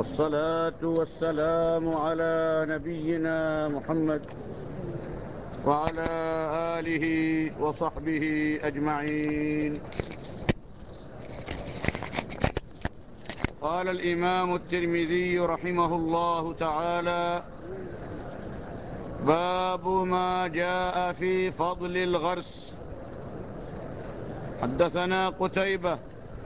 والصلاة والسلام على نبينا محمد وعلى آله وصحبه أجمعين. قال الإمام الترمذي رحمه الله تعالى: باب ما جاء في فضل الغرس. حدثنا قتيبة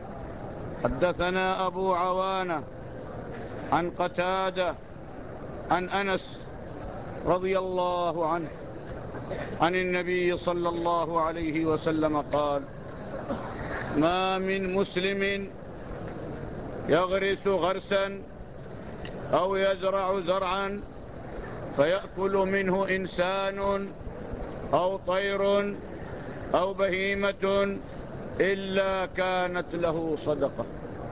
حدثنا أبو عوانة عن قتادة عن أنس رضي الله عنه عن النبي صلى الله عليه وسلم قال: ما من مسلم يغرس غرسا أو يزرع زرعا فيأكل منه إنسان أو طير أو بهيمة إلا كانت له صدقة.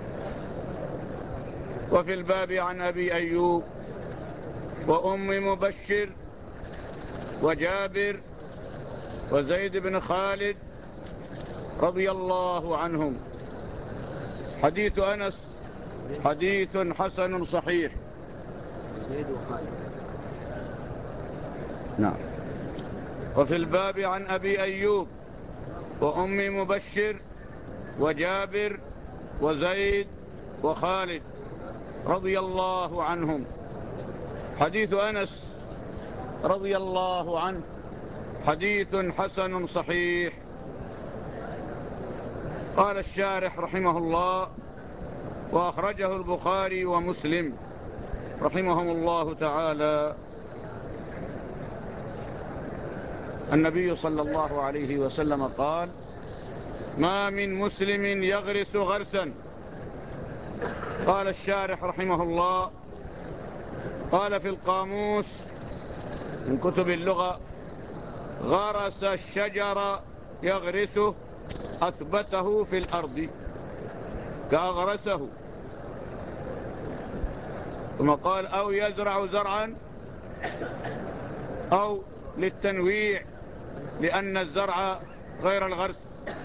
وفي الباب عن أبي أيوب وأم مبشر وجابر وزيد بن خالد رضي الله عنهم. حديث أنس حديث حسن صحيح. نعم. وفي الباب عن أبي أيوب وأم مبشر وجابر وزيد وخالد رضي الله عنهم. حديث أنس رضي الله عنه حديث حسن صحيح. قال الشارح رحمه الله: وأخرجه البخاري ومسلم رحمهم الله تعالى. النبي صلى الله عليه وسلم قال: ما من مسلم يغرس غرسا. قال الشارح رحمه الله: قال في القاموس من كتب اللغة: غرس الشجر يغرسه أثبته في الأرض كأغرسه. ثم قال: أو يزرع زرعا، أو للتنويع لأن الزرع غير الغرس،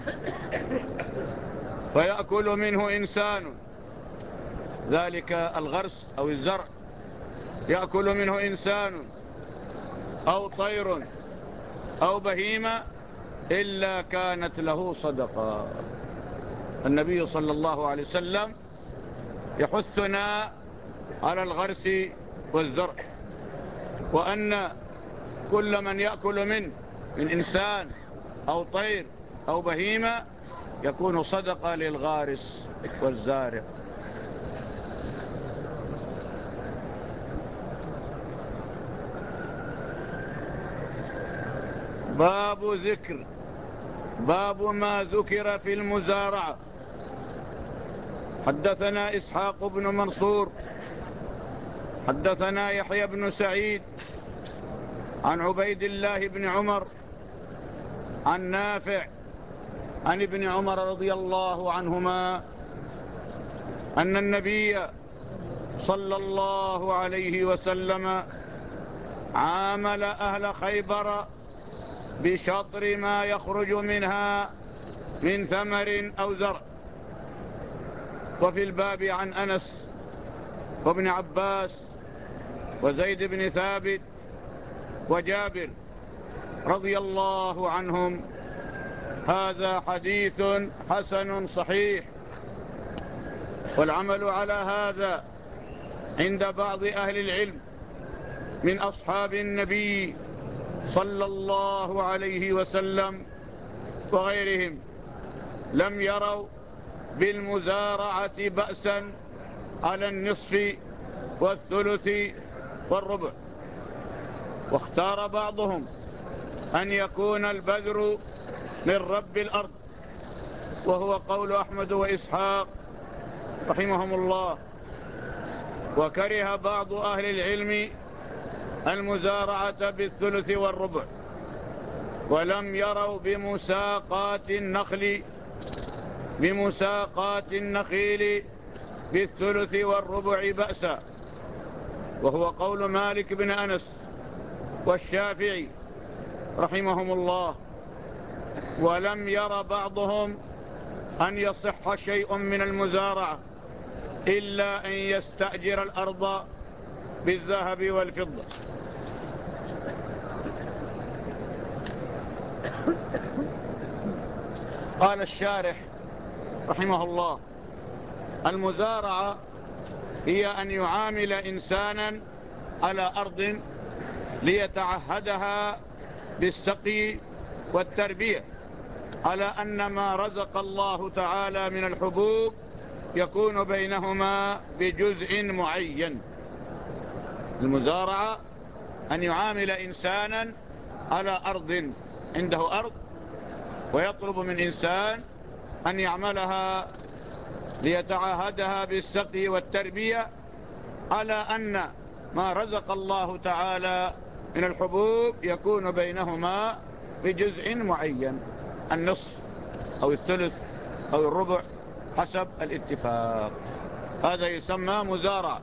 فيأكل منه إنسان، ذلك الغرس أو الزرع يأكل منه إنسان أو طير أو بهيمة إلا كانت له صدقة. النبي صلى الله عليه وسلم يحثنا على الغرس والزرع، وأن كل من يأكل منه من إنسان أو طير أو بهيمة يكون صدقة للغارس والزارع. باب ما ذكر في المزارعة. حدثنا إسحاق بن منصور حدثنا يحيى بن سعيد عن عبيد الله بن عمر عن نافع عن ابن عمر رضي الله عنهما أن النبي صلى الله عليه وسلم عامل أهل خيبر بشطر ما يخرج منها من ثمر أو زرع. وفي الباب عن أنس وابن عباس وزيد بن ثابت وجابر رضي الله عنهم. هذا حديث حسن صحيح. والعمل على هذا عند بعض أهل العلم من أصحاب النبي صلى الله عليه وسلم وغيرهم لم يروا بالمزارعة بأسا على النصف والثلث والربع. واختار بعضهم أن يكون البذر من رب الأرض، وهو قول أحمد وإسحاق رحمهم الله. وكره بعض أهل العلم المزارعة بالثلث والربع، ولم يروا بمساقات النخيل بالثلث والربع بأسا، وهو قول مالك بن أنس والشافعي رحمهم الله. ولم ير بعضهم أن يصح شيء من المزارعة إلا أن يستأجر الأرض بالذهب والفضة. قال الشارح رحمه الله: المزارعة هي أن يعامل إنسانا على أرض ليتعهدها بالسقي والتربية، على أن ما رزق الله تعالى من الحبوب يكون بينهما بجزء معين. المزارعة أن يعامل إنسانا على أرض، عنده أرض ويطلب من إنسان أن يعملها ليتعاهدها بالسقي والتربية، على أن ما رزق الله تعالى من الحبوب يكون بينهما بجزء معين، النصف أو الثلث أو الربع حسب الاتفاق. هذا يسمى مزارع.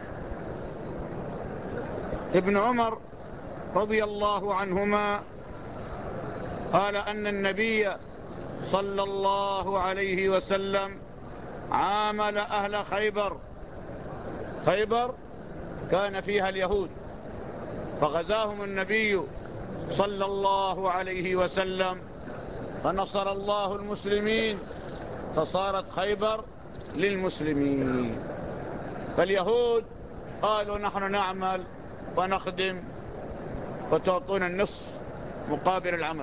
ابن عمر رضي الله عنهما قال أن النبي صلى الله عليه وسلم عامل أهل خيبر. خيبر كان فيها اليهود، فغزاهم النبي صلى الله عليه وسلم، فنصر الله المسلمين، فصارت خيبر للمسلمين. فاليهود قالوا: نحن نعمل ونخدم وتعطون النصف مقابل العمل.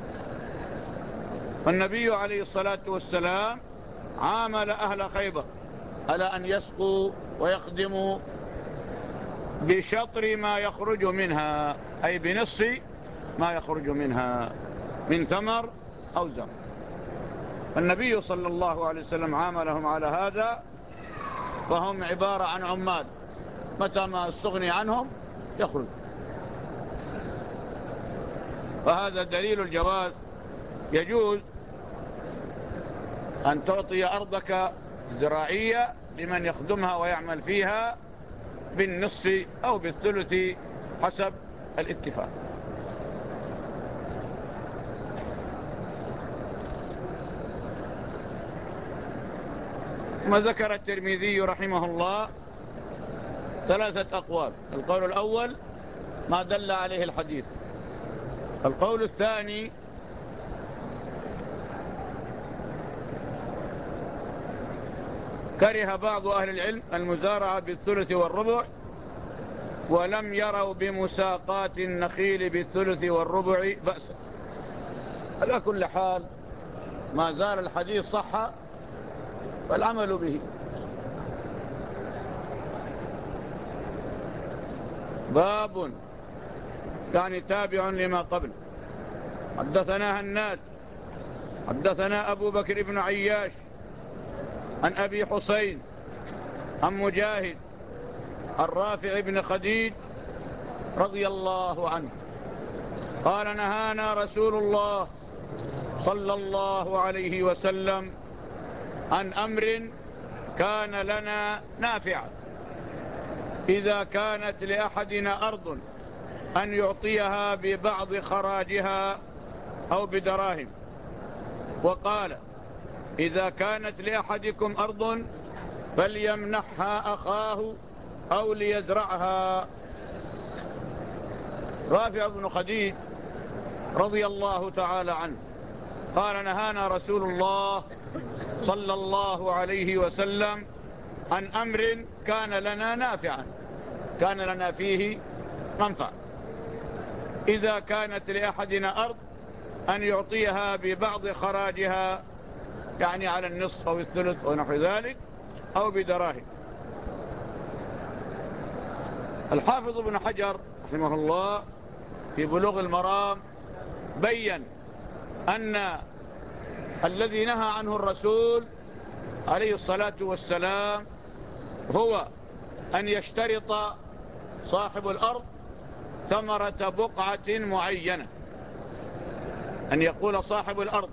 والنبي عليه الصلاة والسلام عامل أهل خيبر على أن يسقوا ويخدموا بشطر ما يخرج منها، أي بنصف ما يخرج منها من ثمر أو زرع. النبي صلى الله عليه وسلم عاملهم على هذا، فهم عبارة عن عمال، متى ما استغني عنهم يخرج. وهذا دليل الجواز. يجوز أن تعطي أرضك زراعية لمن يخدمها ويعمل فيها بالنصف أو بالثلث حسب الاتفاق. ما ذكر الترمذي رحمه الله 3 أقوال. القول الأول ما دل عليه الحديث. القول الثاني كره بعض أهل العلم المزارعة بالثلث والربع، ولم يروا بمساقات النخيل بالثلث والربع بأسا. على كل حال ما زال الحديث صح والعمل به. باب يعني تابع لما قبل. حدثنا هناد حدثنا أبو بكر بن عياش عن أبي حسين عن مجاهد الرافع بن خديج رضي الله عنه قال: نهانا رسول الله صلى الله عليه وسلم عن أمر كان لنا نافعا، إذا كانت لأحدنا أرض أن يعطيها ببعض خراجها أو بدراهم. وقال: إذا كانت لأحدكم أرض فليمنحها أخاه أو ليزرعها. رافع بن خديج رضي الله تعالى عنه قال: نهانا رسول الله صلى الله عليه وسلم عن أمر كان لنا نافعا، كان لنا فيه منفعة، إذا كانت لأحدنا أرض أن يعطيها ببعض خراجها، يعني على النصف أو الثلث أو نحو ذلك، أو بدراهم. الحافظ ابن حجر رحمه الله في بلوغ المرام بين أن الذي نهى عنه الرسول عليه الصلاة والسلام هو أن يشترط صاحب الأرض ثمرة بقعة معينة، أن يقول صاحب الأرض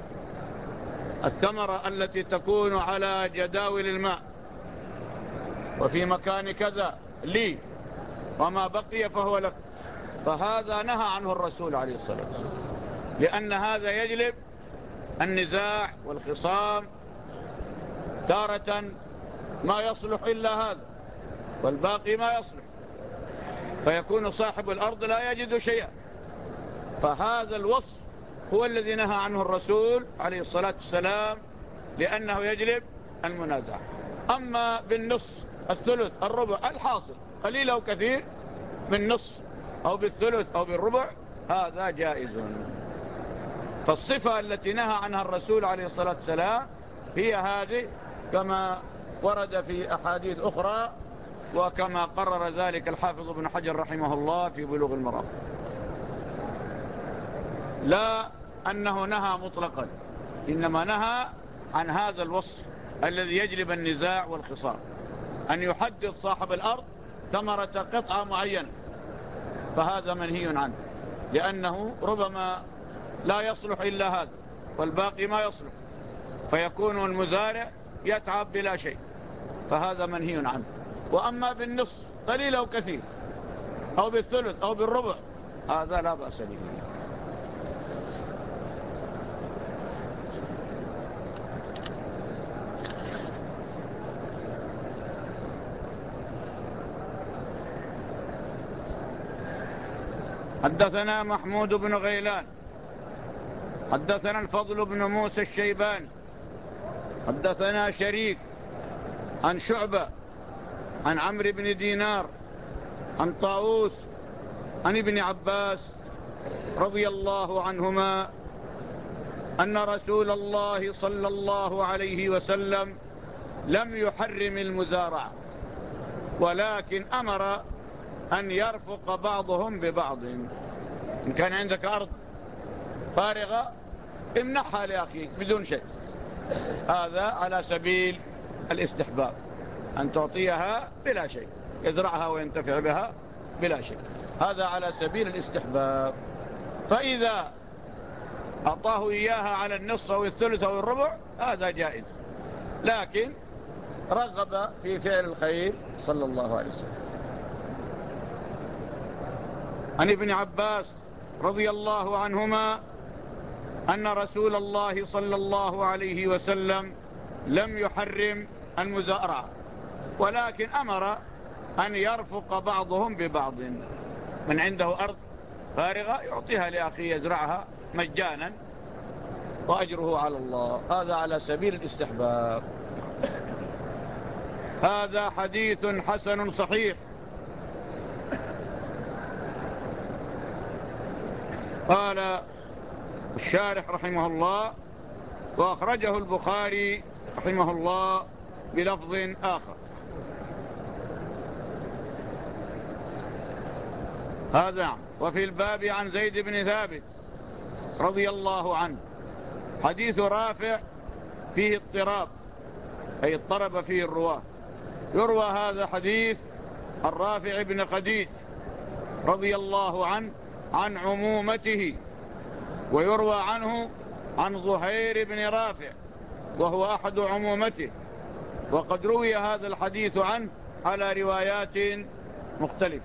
الثمرة التي تكون على جداول الماء وفي مكان كذا لي، وما بقي فهو لك. فهذا نهى عنه الرسول عليه الصلاة والسلام، لأن هذا يجلب النزاع والخصام، تارة ما يصلح إلا هذا والباقي ما يصلح، فيكون صاحب الأرض لا يجد شيئا. فهذا الوصف هو الذي نهى عنه الرسول عليه الصلاة والسلام، لأنه يجلب المنازعة. أما بالنص، الثلث، الربع، الحاصل قليل أو كثير، بالنص أو بالثلث أو بالربع، هذا جائز. فالصفة التي نهى عنها الرسول عليه الصلاة والسلام هي هذه، كما ورد في أحاديث أخرى، وكما قرر ذلك الحافظ ابن حجر رحمه الله في بلوغ المرام. لا أنه نهى مطلقا، إنما نهى عن هذا الوصف الذي يجلب النزاع والخصام، أن يحدد صاحب الأرض ثمرة قطعة معينة، فهذا منهي عنه، لأنه ربما لا يصلح إلا هذا والباقي ما يصلح، فيكون المزارع يتعب بلا شيء، فهذا منهي عنه. وأما بالنصف قليل أو كثير، أو بالثلث أو بالربع، هذا لا بأس به. حدثنا محمود بن غيلان حدثنا الفضل بن موسى الشيباني حدثنا شريك عن شعبة عن عمرو بن دينار عن طاووس عن ابن عباس رضي الله عنهما أن رسول الله صلى الله عليه وسلم لم يحرم المزارعة، ولكن أمر أن يرفق بعضهم ببعض. إن كان عندك أرض فارغة امنحها لأخيك بدون شيء، هذا على سبيل الاستحباب، أن تعطيها بلا شيء، يزرعها وينتفع بها بلا شيء، هذا على سبيل الاستحباب. فإذا أعطاه إياها على النصف أو الثلث أو الربع، هذا جائز، لكن رغب في فعل الخير صلى الله عليه وسلم. عن ابن عباس رضي الله عنهما أن رسول الله صلى الله عليه وسلم لم يحرم المزارعة، ولكن أمر أن يرفق بعضهم ببعض. من عنده أرض فارغة يعطيها لأخيه يزرعها مجانا وأجره على الله، هذا على سبيل الاستحباب. هذا حديث حسن صحيح. قال الشارح رحمه الله: وأخرجه البخاري رحمه الله بلفظ آخر. هذا وفي الباب عن زيد بن ثابت رضي الله عنه. حديث رافع فيه اضطراب، أي اضطرب فيه الرواه. يروى هذا حديث الرافع بن خديج رضي الله عنه عن عمومته، ويروى عنه عن زهير بن رافع وهو أحد عمومته، وقد روي هذا الحديث عنه على روايات مختلفة.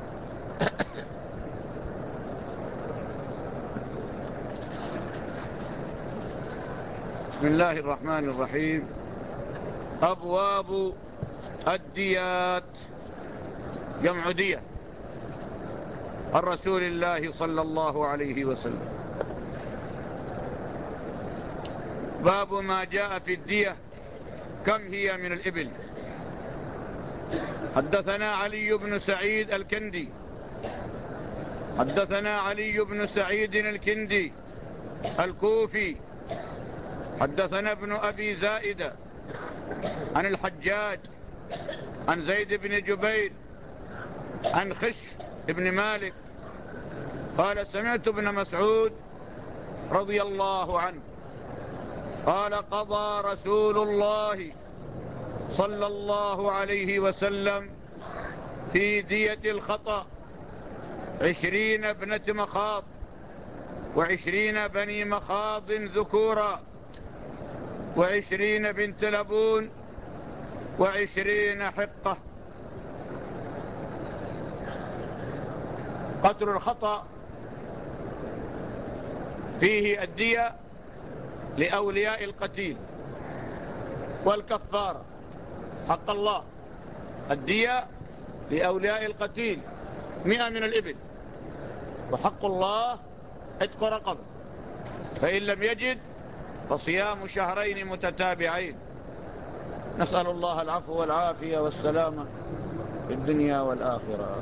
بسم الله الرحمن الرحيم. أبواب الديات، جمع دية، عن رسول الله صلى الله عليه وسلم. باب ما جاء في الدية، كم هي من الإبل. حدثنا علي بن سعيد الكندي حدثنا علي بن سعيد الكندي الكوفي حدثنا ابن أبي زائدة عن الحجاج عن زيد بن جبير عن خش بن مالك قال: سمعت ابن مسعود رضي الله عنه قال: قضى رسول الله صلى الله عليه وسلم في دية الخطأ 20 ابنة مخاض، 20 بني مخاض ذكورا، 20 بنت لبون، 20 حقة. قتل الخطأ فيه الدية لأولياء القتيل والكفارة، حق الله الدية لأولياء القتيل 100 من الإبل، وحق الله عتق رقبة، فإن لم يجد فصيام شهرين متتابعين. نسأل الله العفو والعافية والسلامة في الدنيا والآخرة.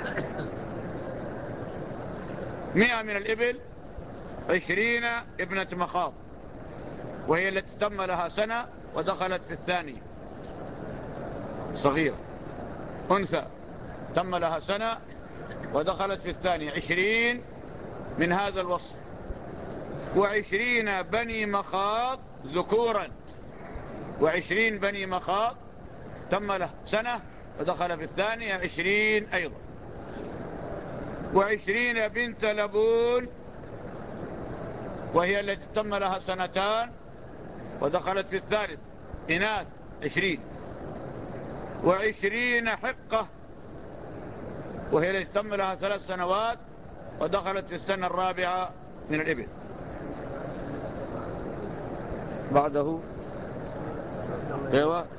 100 من الإبل 20 ابنة مخاض، وهي التي تم لها سنة ودخلت في الثانية، صغير أنثى تم لها سنة ودخلت في الثانية، 20 من هذا الوصف، 20 بني مخاض ذكورا، 20 بني مخاض تم له سنة ودخل في الثانية 20 أيضا، 20 بنت لبون وهي التي تم لها سنتان ودخلت في الثالث إناث 20، 20 حقة وهي التي تم لها 3 سنوات ودخلت في السنة الرابعة من الإبل. بعده ايوه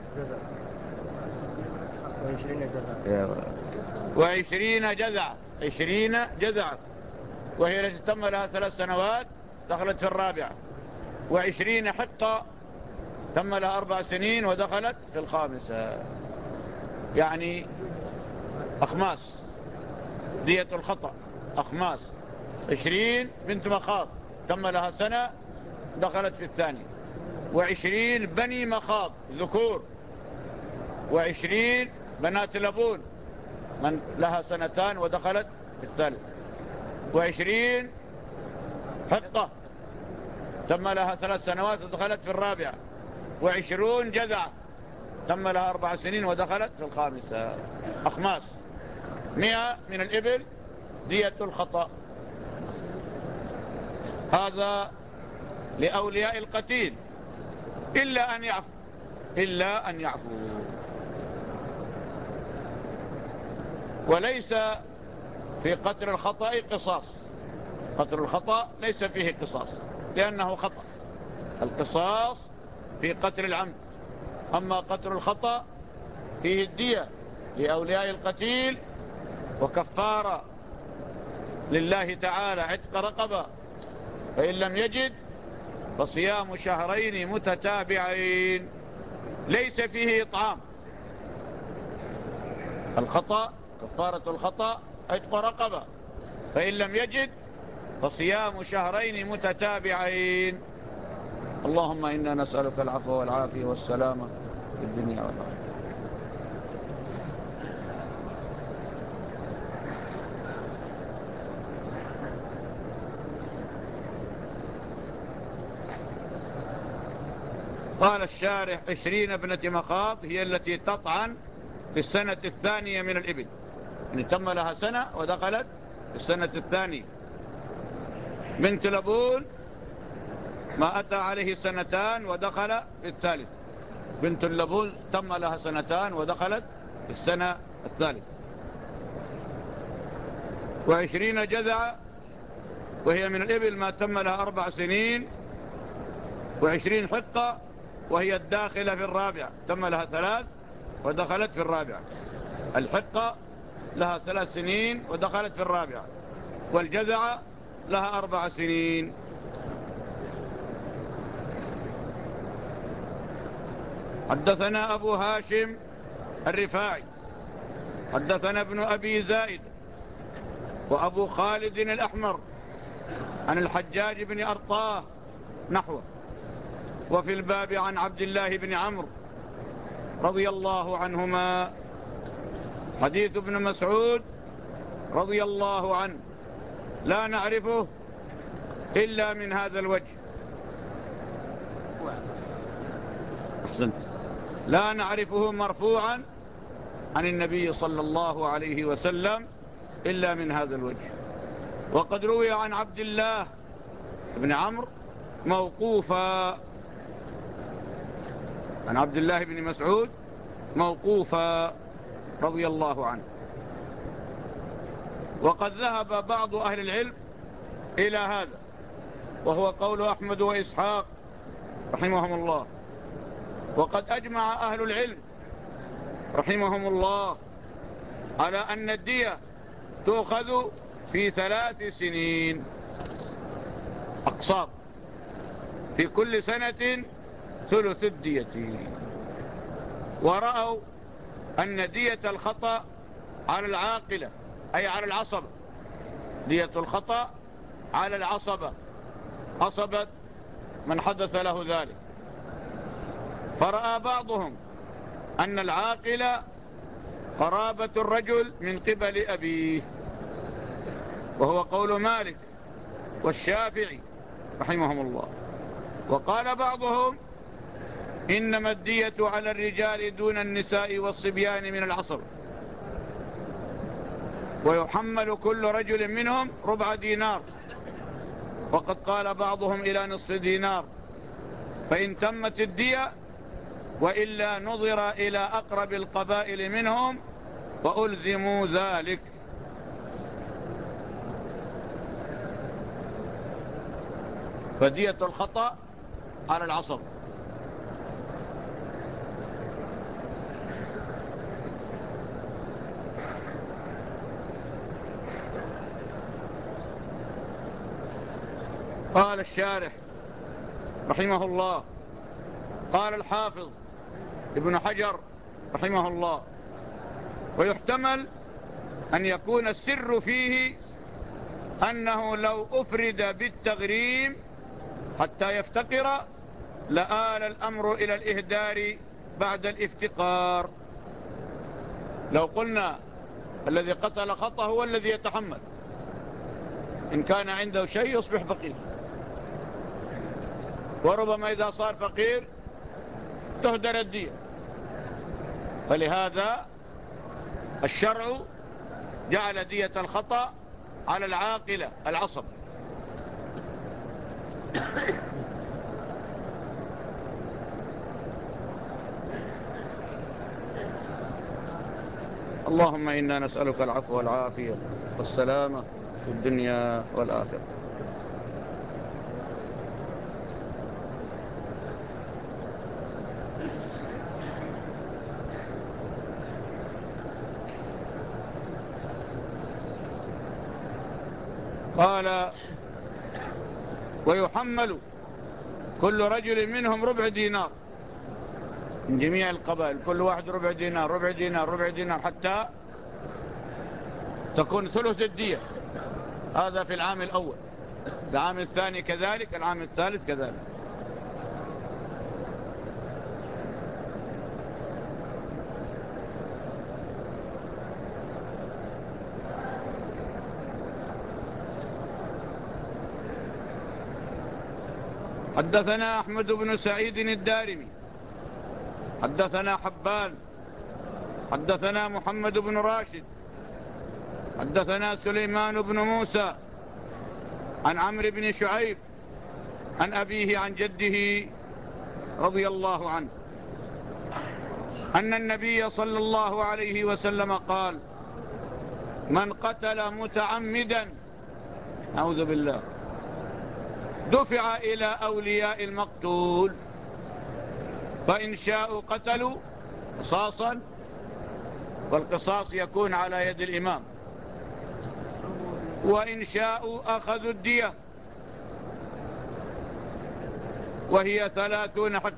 20 جزع، 20 جزع وهي التي تم لها 3 سنوات دخلت في الرابعة، 20 حقة تم لها 4 سنين ودخلت في الخامسة. يعني أخماس، دية الخطأ أخماس. 20 بنت مخاض تم لها سنة دخلت في الثانية، 20 بني مخاض ذكور، 20 بنات لبون من لها سنتان ودخلت في الثالث، 20 حقة تم لها 3 سنوات ودخلت في الرابعة، 20 جزع تم لها 4 سنين ودخلت في الخامسة. أخماس. 100 من الإبل دية الخطأ. هذا لأولياء القتيل إلا أن يعفو، إلا أن يعفو. وليس في قتل الخطأ قصاص، قتل الخطأ ليس فيه قصاص لأنه خطأ. القصاص في قتل العمد، أما قتل الخطأ فيه الدية لأولياء القتيل وكفارة لله تعالى عتق رقبة، فإن لم يجد فصيام شهرين متتابعين ليس فيه إطعام. الخطأ كفارة الخطأ عتق رقبة، فإن لم يجد فصيام شهرين متتابعين. اللهم إنا نسألك العفو والعافية والسلامة في الدنيا والآخرة. قال الشارح 20 ابنة مخاض هي التي تطعن في السنة الثانية من الإبل، يعني تم لها سنة ودخلت في السنة الثانية. بنت لبون ما أتى عليه سنتان ودخل في الثالث، بنت اللبون تم لها سنتان ودخلت في السنة الثالث. 20 جذع وهي من الإبل ما تم لها 4 سنين، 20 حقة وهي الداخلة في الرابعة تم لها 3 ودخلت في الرابعة. الحقة لها 3 سنين ودخلت في الرابعة، والجذع لها 4 سنين. حدثنا أبو هاشم الرفاعي حدثنا ابن أبي زائد وأبو خالد الأحمر عن الحجاج بن أرطاه نحوه، وفي الباب عن عبد الله بن عمرو رضي الله عنهما. حديث ابن مسعود رضي الله عنه لا نعرفه إلا من هذا الوجه. أحسنت. لا نعرفه مرفوعا عن النبي صلى الله عليه وسلم إلا من هذا الوجه. وقد روي عن عبد الله بن عمرو موقوفا عن عبد الله بن مسعود موقوفا رضي الله عنه. وقد ذهب بعض أهل العلم إلى هذا، وهو قول أحمد وإسحاق رحمهم الله. وقد أجمع أهل العلم رحمهم الله على أن الدية تؤخذ في 3 سنين أقساط، في كل سنة ثلث الدية. ورأوا أن دية الخطأ على العاقلة أي على العصبة، دية الخطأ على العصبة، عصبة من حدث له ذلك. فرأى بعضهم أن العاقلة قرابة الرجل من قبل أبيه، وهو قول مالك والشافعي رحمهم الله. وقال بعضهم إنما الدية على الرجال دون النساء والصبيان من العصبة، ويحمل كل رجل منهم ربع دينار، وقد قال بعضهم إلى نصف دينار، فإن تمت الدية، وإلا نظر إلى أقرب القبائل منهم وألزموا ذلك. فدية الخطأ على العصب. قال الشارح رحمه الله، قال الحافظ ابن حجر رحمه الله: ويحتمل أن يكون السر فيه أنه لو أفرد بالتغريم حتى يفتقر لآل الأمر إلى الإهدار بعد الافتقار. لو قلنا الذي قتل خطأ هو الذي يتحمل، إن كان عنده شيء يصبح فقير، وربما إذا صار فقير تهدر الدية. فلهذا الشرع جعل دية الخطأ على العاقلة العصب. اللهم إنا نسألك العفو والعافية والسلامة في الدنيا والآخرة. قال: ويحمل كل رجل منهم ربع دينار، من جميع القبائل كل واحد ربع دينار ربع دينار ربع دينار، حتى تكون ثلث الدية. هذا في العام الأول، العام الثاني كذلك، العام الثالث كذلك. حدثنا أحمد بن سعيد الدارمي حدثنا حبان حدثنا محمد بن راشد حدثنا سليمان بن موسى عن عمرو بن شعيب عن أبيه عن جده رضي الله عنه أن النبي صلى الله عليه وسلم قال: من قتل متعمدا، أعوذ بالله، دفع إلى أولياء المقتول، فإن شاءوا قتلوا قصاصا، والقصاص يكون على يد الإمام، وإن شاءوا أخذوا الدية وهي 30 حق.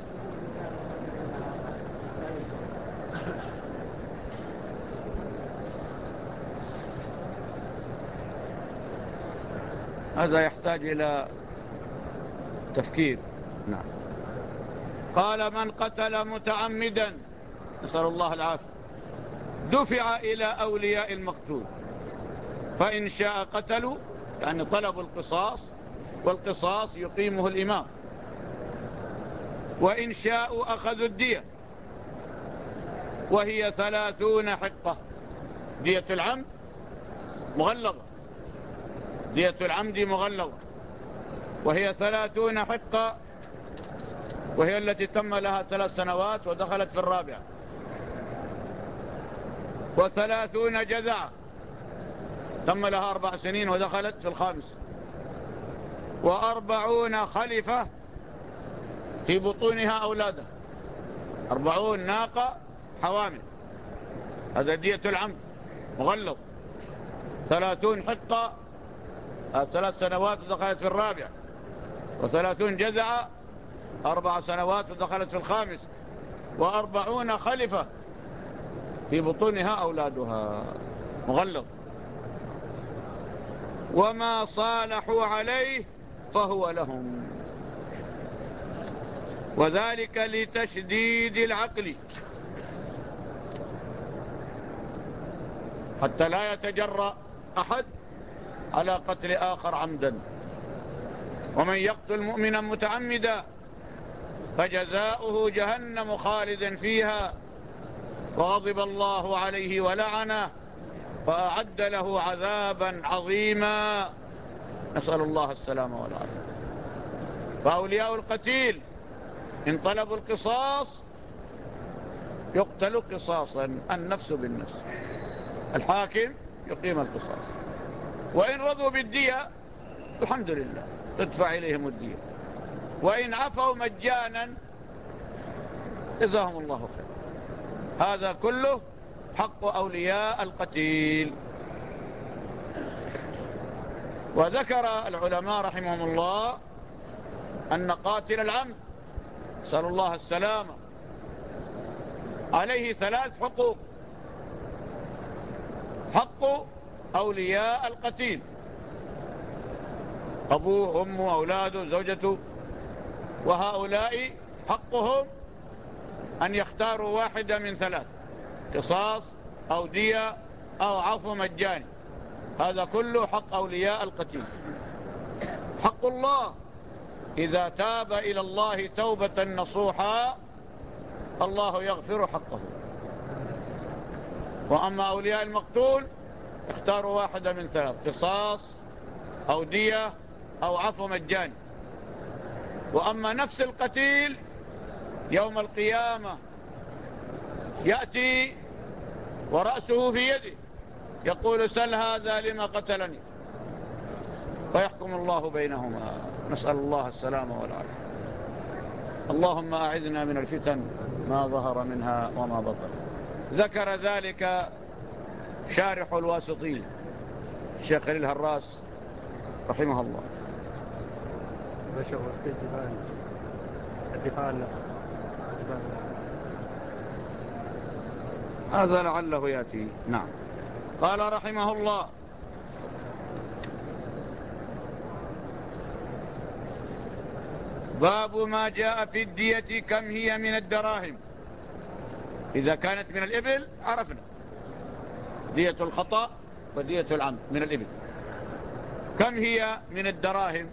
هذا يحتاج إلى تفكير. نعم. قال: من قتل متعمدا، نسأل الله العافية، دفع إلى أولياء المقتول، فإن شاء قتلوا، يعني طلبوا القصاص، والقصاص يقيمه الإمام، وإن شاءوا أخذوا الدية وهي 30 حقة. دية العمد مغلظة، دية العمد مغلظة، وهي 30 حقة، وهي التي تم لها 3 سنوات ودخلت في الرابعة، 30 جذع تم لها 4 سنين ودخلت في الخامس، 40 خلفة في بطونها أولادها، 40 ناقة حوامل، هذا دية العمد مغلظ. 30 حقة 3 سنوات ودخلت في الرابع، و30 جزعة 4 سنوات ودخلت في الخامس، و40 خلفة في بطونها أولادها، مغلظ. وما صالحوا عليه فهو لهم، وذلك لتشديد العقل حتى لا يتجرأ أحد على قتل آخر عمدا. ومن يقتل مؤمنا متعمدا فجزاؤه جهنم خالدا فيها وغضب الله عليه ولعنه وأعد له عذابا عظيما، نسأل الله السلامة والعافية. فأولياء القتيل إن طلبوا القصاص يقتل قصاصا، النفس بالنفس، الحاكم يقيم القصاص. وإن رضوا بالدية الحمد لله تدفع إليهم الدية، وإن عفوا مجانا جزاهم الله خير. هذا كله حق أولياء القتيل. وذكر العلماء رحمهم الله أن قاتل العمد نسأل الله السلامة عليه 3 حقوق: حق أولياء القتيل، أبوه أمه أولاده زوجته، وهؤلاء حقهم أن يختاروا واحدة من 3: قصاص أو دية أو عفو مجاني. هذا كله حق أولياء القتيل. حق الله إذا تاب إلى الله توبة نصوحا الله يغفر حقه. وأما أولياء المقتول اختاروا واحدة من 3: قصاص أو دية أو عفو مجاني. وأما نفس القتيل يوم القيامة يأتي ورأسه في يده يقول: سل هذا لما قتلني، فيحكم الله بينهما، نسأل الله السلامة والعافية. اللهم أعذنا من الفتن ما ظهر منها وما بطن. ذكر ذلك شارح الواسطي الشيخ خليل هراس رحمه الله. الدفاع عن النفس هذا لعله يأتي. نعم. قال رحمه الله: باب ما جاء في الدية كم هي من الدراهم. إذا كانت من الإبل عرفنا دية الخطأ ودية العمد من الإبل. كم هي من الدراهم؟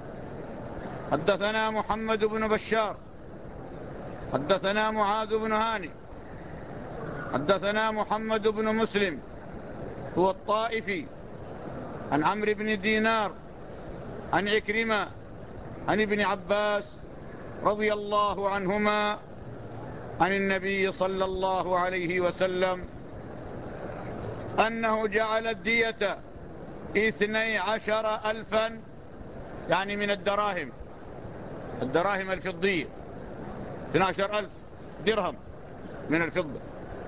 حدثنا محمد بن بشار حدثنا معاذ بن هاني حدثنا محمد بن مسلم هو الطائفي عن عمرو بن دينار عن عكرمة عن ابن عباس رضي الله عنهما عن النبي صلى الله عليه وسلم أنه جعل الدية 12,000 يعني من الدراهم الفضية 12,000 درهم من الفضة.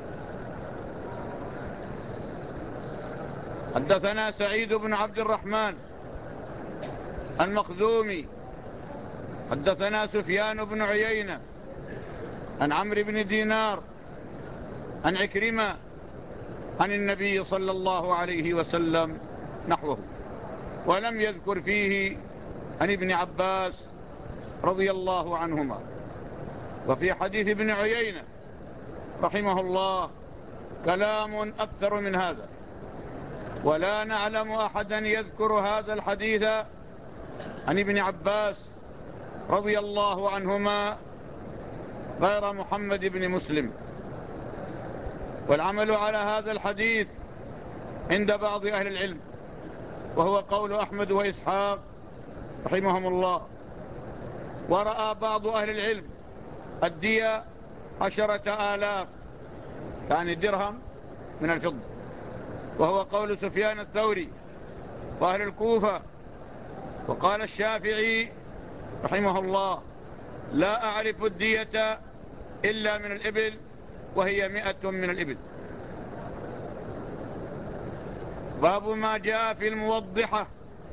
حدثنا سعيد بن عبد الرحمن المخزومي حدثنا سفيان بن عيينة عن عمرو بن دينار عن عكرمة عن النبي صلى الله عليه وسلم نحوه، ولم يذكر فيه عن ابن عباس رضي الله عنهما. وفي حديث ابن عيينة رحمه الله كلام أكثر من هذا، ولا نعلم أحدا يذكر هذا الحديث عن ابن عباس رضي الله عنهما غير محمد بن مسلم. والعمل على هذا الحديث عند بعض أهل العلم، وهو قول أحمد وإسحاق رحمهم الله. ورأى بعض أهل العلم الدية 10,000 يعني درهم من الفضة، وهو قول سفيان الثوري وأهل الكوفة. وقال الشافعي رحمه الله: لا أعرف الدية إلا من الإبل وهي 100 من الإبل. باب ما جاء في الموضحة.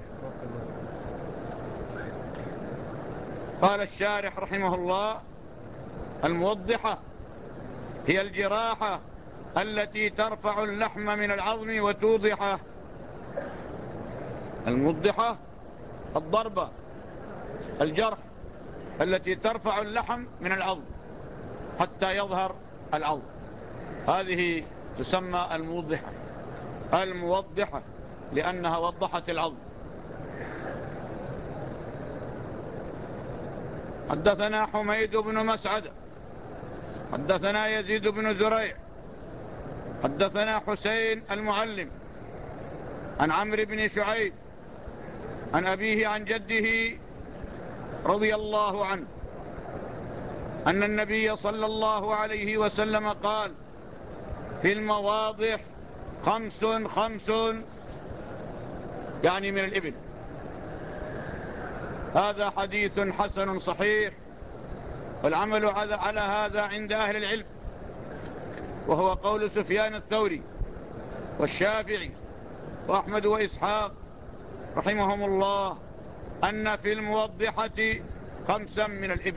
قال الشارح رحمه الله: الموضحة هي الجراحة التي ترفع اللحم من العظم وتوضحه. الموضحة الضربة، الجرح التي ترفع اللحم من العظم حتى يظهر العظم، هذه تسمى الموضحة، الموضحة، لأنها وضحت العظم. حدثنا حميد بن مسعد حدثنا يزيد بن زريع حدثنا حسين المعلم عن عمرو بن شعيب عن أبيه عن جده رضي الله عنه أن النبي صلى الله عليه وسلم قال: في المواضح 5 يعني من الإبل. هذا حديث حسن صحيح، والعمل على هذا عند أهل العلم، وهو قول سفيان الثوري والشافعي وأحمد وإسحاق رحمهم الله، أن في الموضحة 5 من الإبل.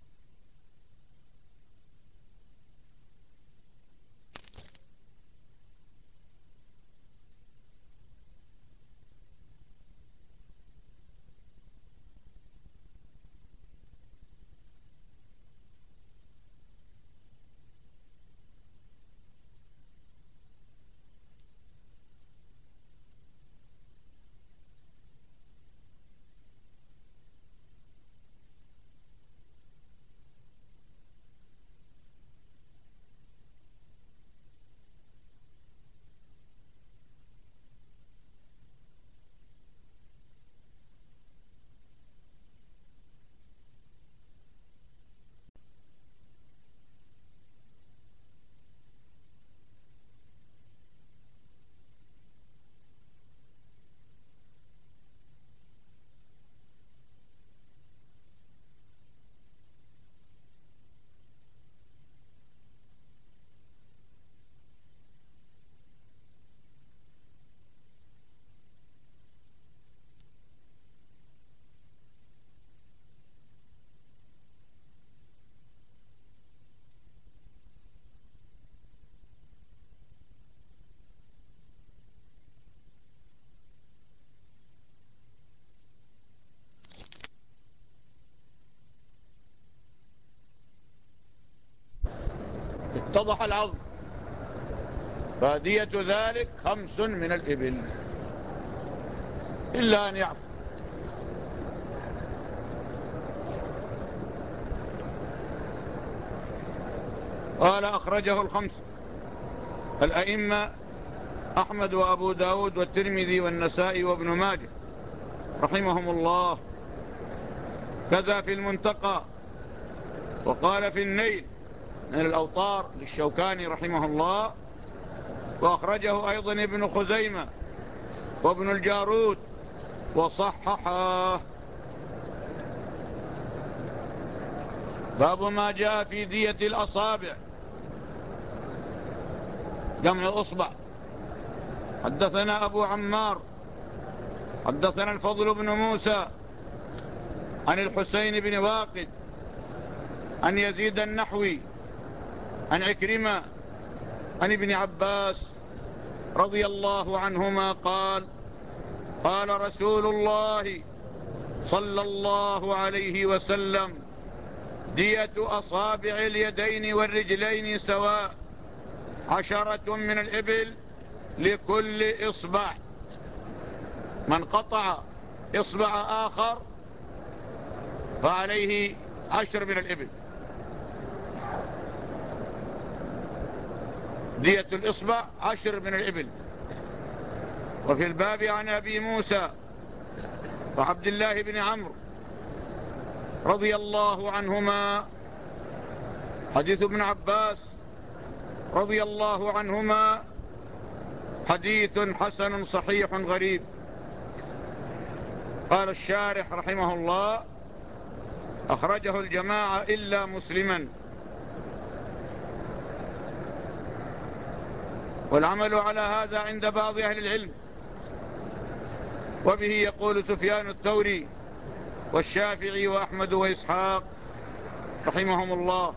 اتضح العظم، فدية ذلك 5 من الإبل، إلا أن يعفو. قال: أخرجه 5 الأئمة: أحمد وأبو داود والترمذي والنسائي وابن ماجه رحمهم الله، كذا في المنتقى. وقال في النيل من الأوطار للشوكاني رحمه الله: وأخرجه أيضا ابن خزيمة وابن الجارود وصححه. باب ما جاء في دية الأصابع، جمع أصبع. حدثنا أبو عمار حدثنا الفضل بن موسى عن الحسين بن واقد عن يزيد النحوي عن عكرمة عن ابن عباس رضي الله عنهما قال: قال رسول الله صلى الله عليه وسلم: دية أصابع اليدين والرجلين سواء، 10 من الإبل لكل إصبع. من قطع إصبع آخر فعليه 10 من الإبل. دية الإصبع 10 من الإبل. وفي الباب عن أبي موسى وعبد الله بن عمرو رضي الله عنهما حديث ابن عباس رضي الله عنهما حديث حسن صحيح غريب. قال الشارح رحمه الله: أخرجه الجماعة إلا مسلما. والعمل على هذا عند بعض أهل العلم. وبه يقول سفيان الثوري والشافعي وأحمد وإسحاق رحمهم الله.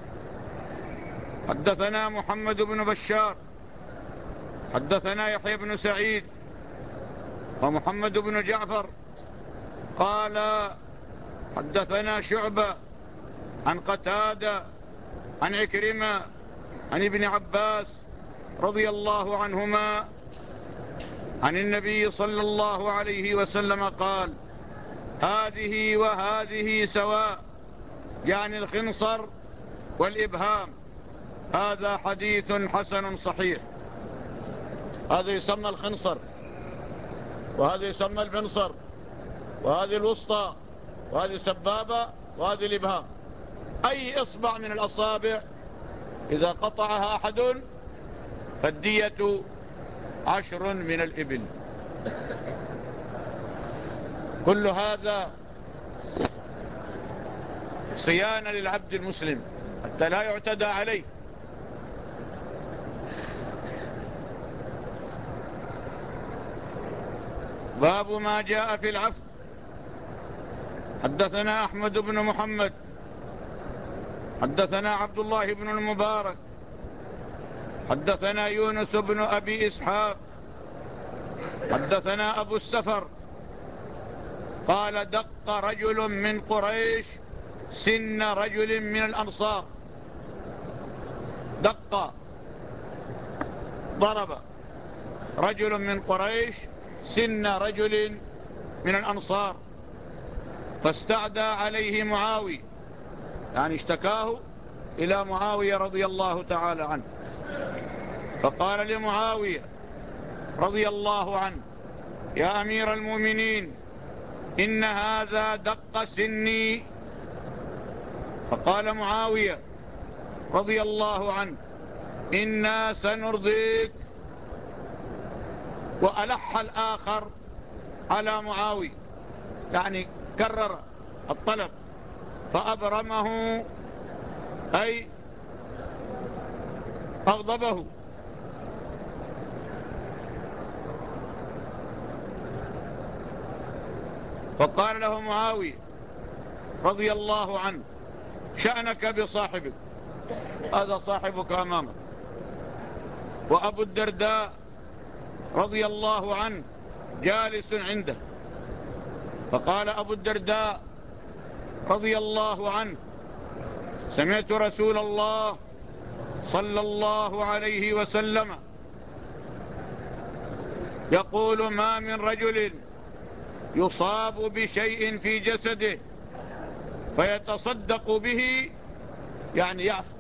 حدثنا محمد بن بشار حدثنا يحيى بن سعيد ومحمد بن جعفر قال حدثنا شعبة عن قتادة عن عكرمة عن ابن عباس رضي الله عنهما عن النبي صلى الله عليه وسلم قال: هذه وهذه سواء، يعني الخنصر والإبهام. هذا حديث حسن صحيح. هذا يسمى الخنصر، وهذا يسمى البنصر، وهذه الوسطى، وهذه السبابة، وهذه الإبهام. أي إصبع من الأصابع إذا قطعها أحد فالدية 10 من الإبل. كل هذا صيانة للعبد المسلم حتى لا يعتدى عليه. باب ما جاء في العفو. حدثنا أحمد بن محمد حدثنا عبد الله بن المبارك حدثنا يونس بن أبي إسحاق حدثنا أبو السفر قال: دق رجل من قريش سن رجل من الأنصار. دق، ضرب رجل من قريش سن رجل من الأنصار، فاستعدى عليه معاوية، يعني اشتكاه إلى معاوية رضي الله تعالى عنه. فقال لمعاوية رضي الله عنه: يا أمير المؤمنين، إن هذا دق سني. فقال معاوية رضي الله عنه: إنا سنرضيك. وألح الآخر على معاوية، يعني كرر الطلب، فأبرمه أي أغضبه. فقال له معاوية رضي الله عنه: شأنك بصاحبك، هذا صاحبك أمامك. وأبو الدرداء رضي الله عنه جالس عنده. فقال أبو الدرداء رضي الله عنه: سمعت رسول الله صلى الله عليه وسلم يقول: ما من رجل يصاب بشيء في جسده فيتصدق به، يعني يعفو،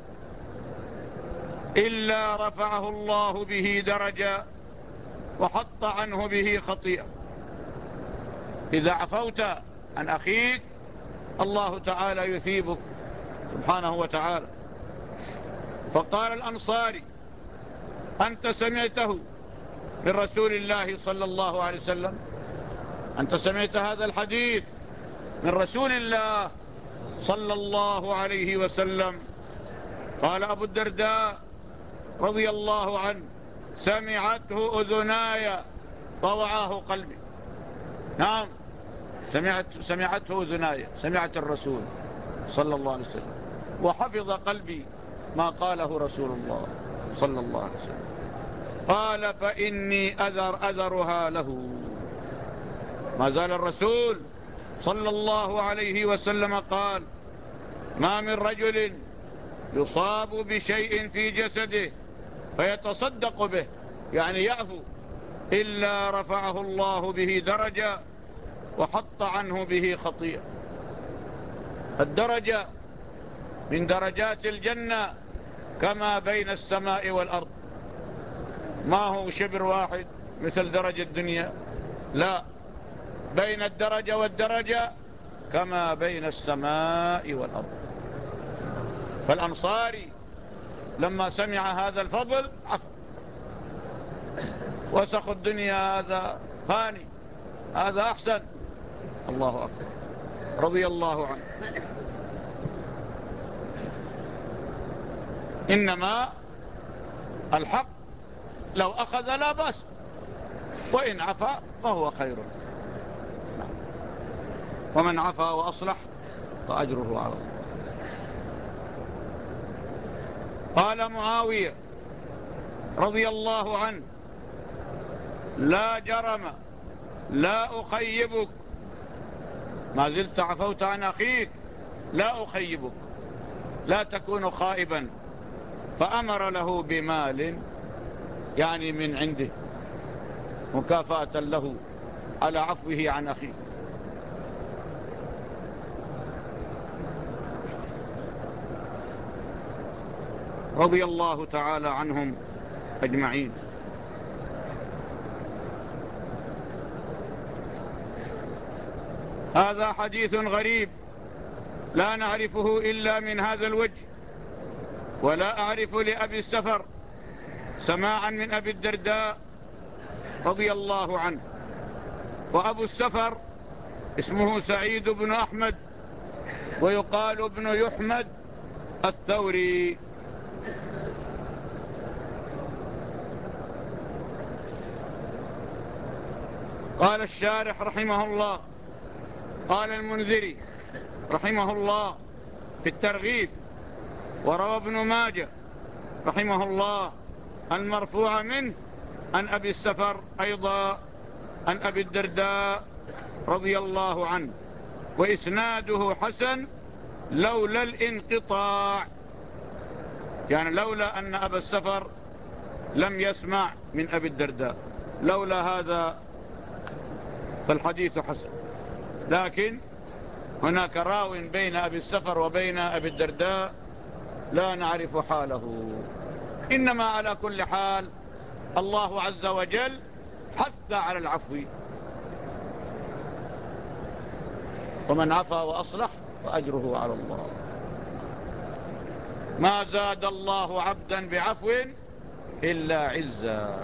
إلا رفعه الله به درجة وحط عنه به خطيئة. إذا عفوت عن أخيك الله تعالى يثيبك سبحانه وتعالى. فقال الأنصاري: أنت سمعته من رسول الله صلى الله عليه وسلم؟ أنت سمعت هذا الحديث من رسول الله صلى الله عليه وسلم؟ قال أبو الدرداء رضي الله عنه: سمعته أذناي طوعاه قلبي. نعم، سمعته أذناي، سمعت الرسول صلى الله عليه وسلم، وحفظ قلبي ما قاله رسول الله صلى الله عليه وسلم. قال: فإني أذرها له. ما زال الرسول صلى الله عليه وسلم قال: ما من رجل يصاب بشيء في جسده فيتصدق به، يعني يعفو، إلا رفعه الله به درجة وحط عنه به خطيئة. الدرجة من درجات الجنة كما بين السماء والأرض، ما هو شبر واحد مثل درجة الدنيا، لا، بين الدرجة والدرجة كما بين السماء والأرض. فالأنصاري لما سمع هذا الفضل عفو. وسخ الدنيا هذا فاني، هذا أحسن. الله أكبر، رضي الله عنه. إنما الحق لو أخذ لا بأس، وإن عفا فهو خير. ومن عفا وأصلح فأجره على الله. قال معاوية رضي الله عنه: لا جرم لا أخيبك، ما زلت عفوت عن أخيك، لا أخيبك، لا تكون خائبا. فأمر له بمال، يعني من عنده، مكافأة له على عفوه عن أخيه. رضي الله تعالى عنهم أجمعين. هذا حديث غريب لا نعرفه إلا من هذا الوجه، ولا أعرف لأبي السفر سماعا من أبي الدرداء رضي الله عنه. وأبو السفر اسمه سعيد بن أحمد، ويقال ابن يحمد الثوري. قال الشارح رحمه الله، قال المنذري رحمه الله في الترغيب: وروى ابن ماجه رحمه الله المرفوع منه عن أبي السفر أيضا عن أبي الدرداء رضي الله عنه، وإسناده حسن لولا الانقطاع، يعني لولا أن أبا السفر لم يسمع من أبي الدرداء، لولا هذا فالحديث حسن. لكن هناك راو بين أبي السفر وبين أبي الدرداء لا نعرف حاله. إنما على كل حال الله عز وجل حث على العفو، ومن عفا وأصلح فأجره على الله. ما زاد الله عبدا بعفو إلا عزا.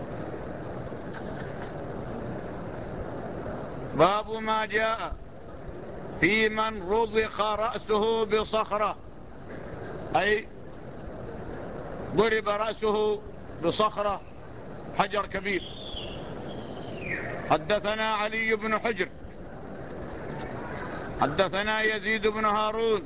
باب ما جاء في من رضخ رأسه بصخرة، أي ضرب رأسه بصخرة، حجر كبير. حدثنا علي بن حجر حدثنا يزيد بن هارون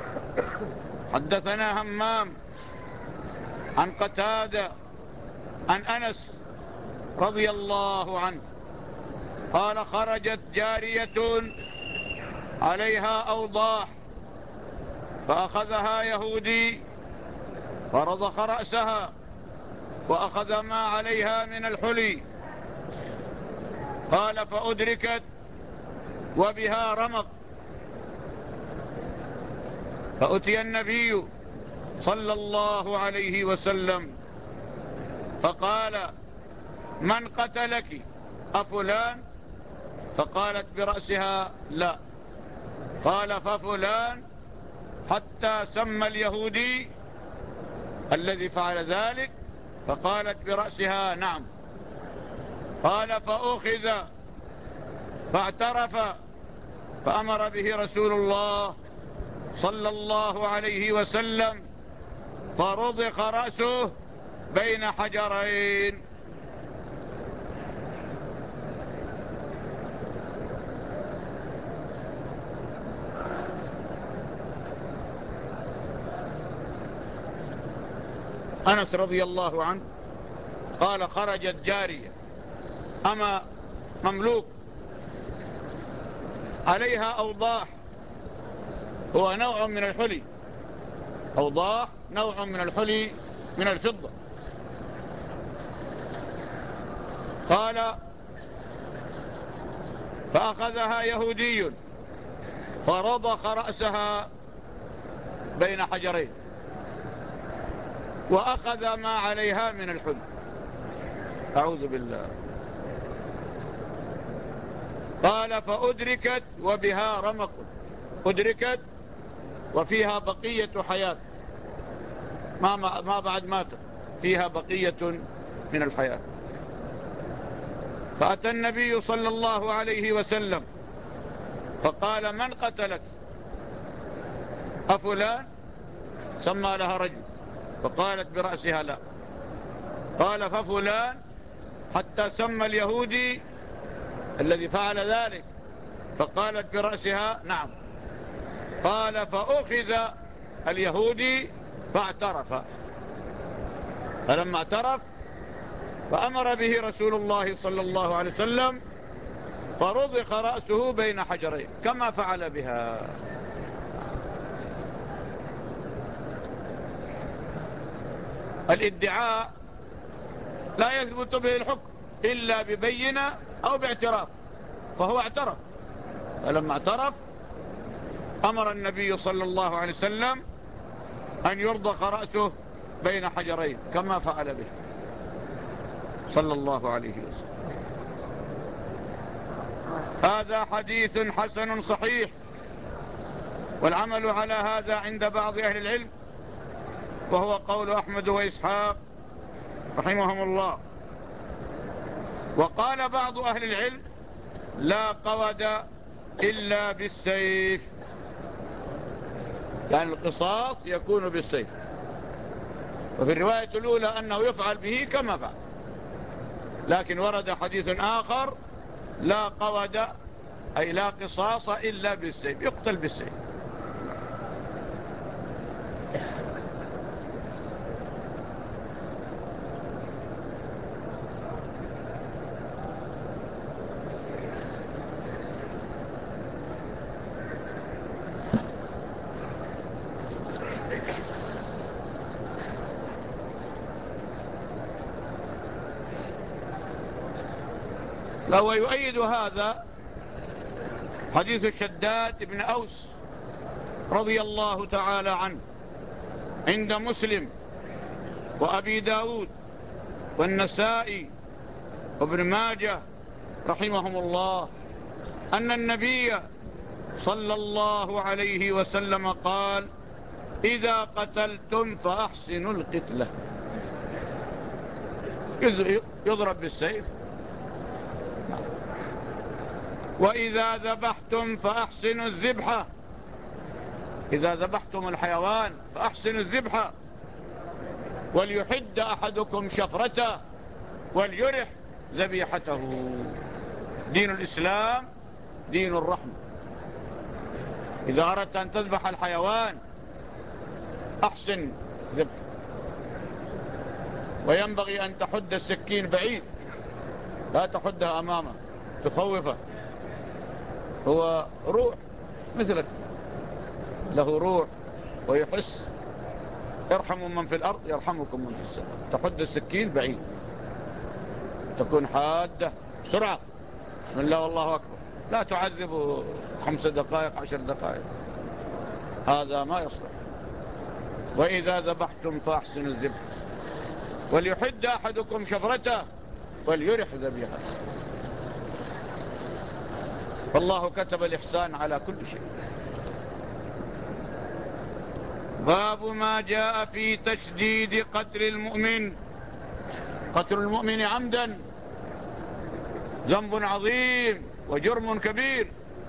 حدثنا همام عن قتادة عن أنس رضي الله عنه قال: خرجت جارية عليها أوضاح، فأخذها يهودي فرضخ رأسها وأخذ ما عليها من الحلي. قال: فأدركت وبها رمق، فأتي النبي صلى الله عليه وسلم فقال: من قتلك أفلان؟ فقالت برأسها: لا. قال: ففلان، حتى سمى اليهودي الذي فعل ذلك، فقالت برأسها: نعم. قال: فأخذ فاعترف، فأمر به رسول الله صلى الله عليه وسلم، فرضخ رأسه بين حجرين. أنس رضي الله عنه قال: خرجت جارية، أما مملوك، عليها أوضاح، هو نوع من الحلي، أوضاح نوع من الحلي من الفضة. قال: فأخذها يهودي فرضخ رأسها بين حجرين وأخذ ما عليها من الحلي. أعوذ بالله. قال: فأدركت وبها رمق، أدركت وفيها بقية حياة، ما بعد ماتت، فيها بقية من الحياة. فأتى النبي صلى الله عليه وسلم فقال: من قتلك أفلان؟ سمى لها رجل، فقالت برأسها: لا. قال ففلان، حتى سمى اليهودي الذي فعل ذلك، فقالت برأسها نعم. قال فأخذ اليهودي فاعترف، فلما اعترف فأمر به رسول الله صلى الله عليه وسلم فرضخ رأسه بين حجرين كما فعل بها. الادعاء لا يثبت به الحكم إلا ببينة أو باعتراف، فهو اعترف، فلما اعترف أمر النبي صلى الله عليه وسلم أن يرضخ رأسه بين حجرين كما فعل به صلى الله عليه وسلم. هذا حديث حسن صحيح، والعمل على هذا عند بعض أهل العلم، وهو قول أحمد وإسحاق رحمهم الله. وقال بعض أهل العلم لا قود إلا بالسيف، يعني القصاص يكون بالسيف. وفي الرواية الأولى أنه يفعل به كما فعل، لكن ورد حديث آخر لا قود أي لا قصاص إلا بالسيف، يقتل بالسيف. فهو يؤيد هذا حديث الشداد بن أوس رضي الله تعالى عنه عند مسلم وأبي داود والنسائي وابن ماجه رحمهم الله، أن النبي صلى الله عليه وسلم قال إذا قتلتم فأحسنوا القتلة، يضرب بالسيف. وإذا ذبحتم فأحسنوا الذبحة، إذا ذبحتم الحيوان فأحسنوا الذبحة. وليحد أحدكم شفرته وليرح ذبيحته. دين الإسلام دين الرحمة. إذا أردت أن تذبح الحيوان أحسن ذبح، وينبغي أن تحد السكين بعيد، لا تحدها أمامه تخوفه. هو روح مثلك، له روح ويحس. ارحموا من في الأرض يرحمكم من في السماء. تحد السكين بعيد، تكون حادة بسرعة. بسم الله والله أكبر، لا تعذبه 5 دقائق 10 دقائق، هذا ما يصلح. وإذا ذبحتم فأحسنوا الذبح وليحد أحدكم شفرته وليرح ذبيحته. فالله كتب الإحسان على كل شيء. باب ما جاء في تشديد قتل المؤمن. قتل المؤمن عمدا ذنب عظيم وجرم كبير.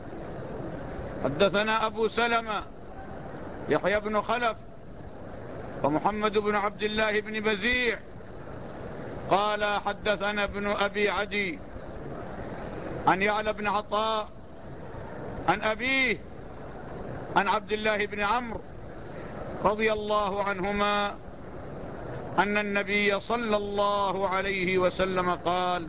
حدثنا أبو سلمة يحيى بن خلف ومحمد بن عبد الله بن بزيع قال حدثنا ابن أبي عدي عن يعلى بن عطاء عن أبيه عن عبد الله بن عمرو رضي الله عنهما أن النبي صلى الله عليه وسلم قال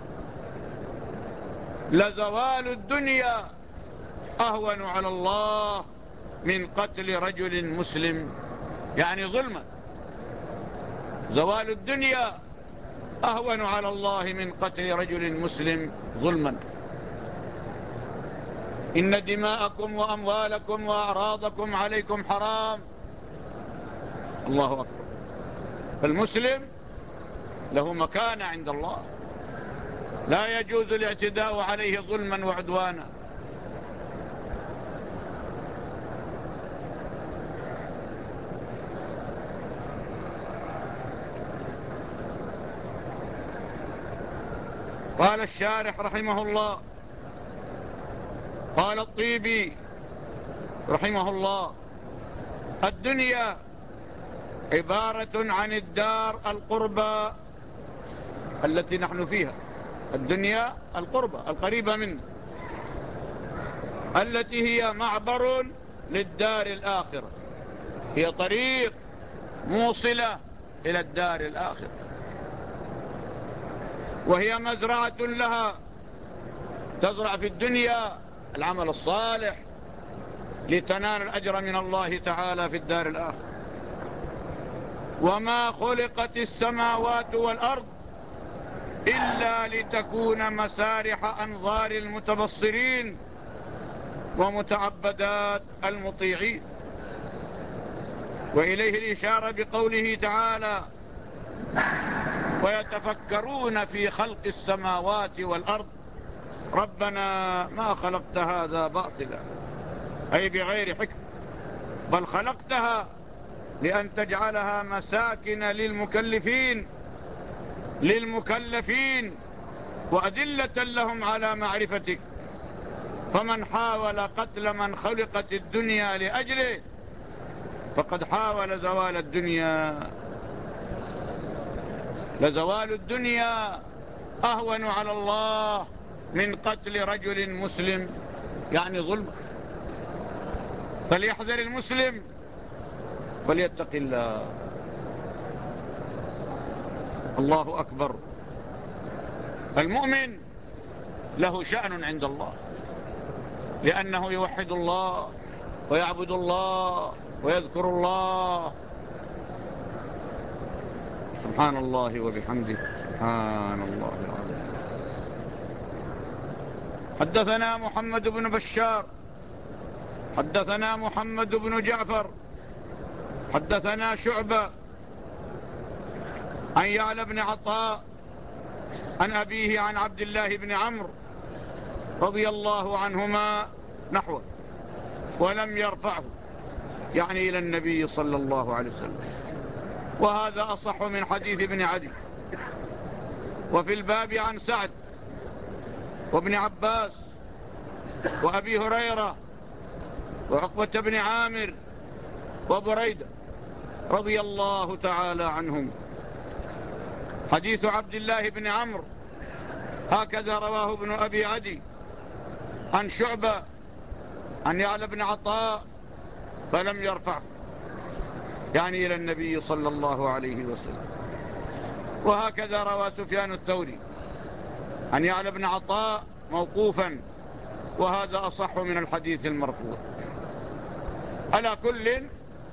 لزوال الدنيا أهون على الله من قتل رجل مسلم، يعني ظلما. زوال الدنيا أهون على الله من قتل رجل مسلم ظلما. إن دماءكم وأموالكم وأعراضكم عليكم حرام. الله أكبر. فالمسلم له مكانة عند الله، لا يجوز الاعتداء عليه ظلما وعدوانا. قال الشارح رحمه الله، قال الطيبي رحمه الله الدنيا عبارة عن الدار القربى التي نحن فيها، الدنيا القربة القريبة منا، التي هي معبر للدار الآخرة، هي طريق موصلة إلى الدار الآخرة، وهي مزرعة لها، تزرع في الدنيا العمل الصالح لتنال الأجر من الله تعالى في الدار الآخرة. وما خلقت السماوات والأرض إلا لتكون مسارح أنظار المتبصرين ومتعبدات المطيعين. وإليه الإشارة بقوله تعالى: ويتفكرون في خلق السماوات والأرض ربنا ما خلقت هذا باطلا، أي بغير حكم، بل خلقتها لأن تجعلها مساكن للمكلفين وأدلة لهم على معرفتك. فمن حاول قتل من خلقت الدنيا لأجله فقد حاول زوال الدنيا. لزوال الدنيا أهون على الله من قتل رجل مسلم، يعني ظلم. فليحذر المسلم وليتق الله. الله أكبر. المؤمن له شأن عند الله، لأنه يوحد الله ويعبد الله ويذكر الله. سبحان الله وبحمده، سبحان الله العظيم. حدثنا محمد بن بشار حدثنا محمد بن جعفر حدثنا شعبة عن يعلى بن عطاء عن أبيه عن عبد الله بن عمرو رضي الله عنهما نحوه ولم يرفعه، يعني إلى النبي صلى الله عليه وسلم، وهذا أصح من حديث ابن عدي. وفي الباب عن سعد وابن عباس وأبي هريرة وعقبة بن عامر وبريدة رضي الله تعالى عنهم. حديث عبد الله بن عمرو هكذا رواه ابن أبي عدي عن شعبة عن يعلى بن عطاء فلم يرفعه، يعني إلى النبي صلى الله عليه وسلم. وهكذا روى سفيان الثوري عن يعلى بن عطاء موقوفا، وهذا أصح من الحديث المرفوع. على كل